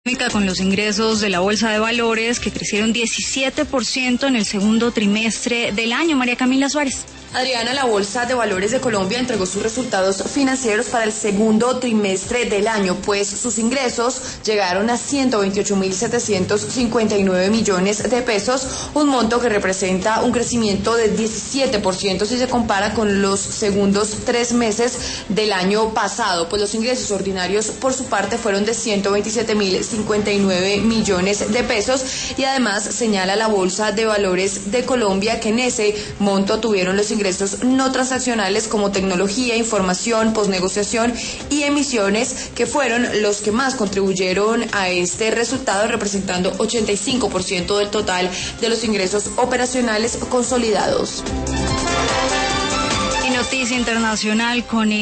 Con los ingresos de la Bolsa de Valores que crecieron 17% en el segundo trimestre del año. María Camila Suárez. Adriana, la Bolsa de Valores de Colombia entregó sus resultados financieros para el segundo trimestre del año, pues sus ingresos llegaron a 128.759 millones de pesos, un monto que representa un crecimiento de 17% si se compara con los segundos 3 meses del año pasado, pues los ingresos ordinarios por su parte fueron de 127.059 millones de pesos y además señala la Bolsa de Valores de Colombia que en ese monto tuvieron los ingresos no transaccionales como tecnología, información, posnegociación y emisiones, que fueron los que más contribuyeron a este resultado, representando 85% del total de los ingresos operacionales consolidados. Y noticia internacional con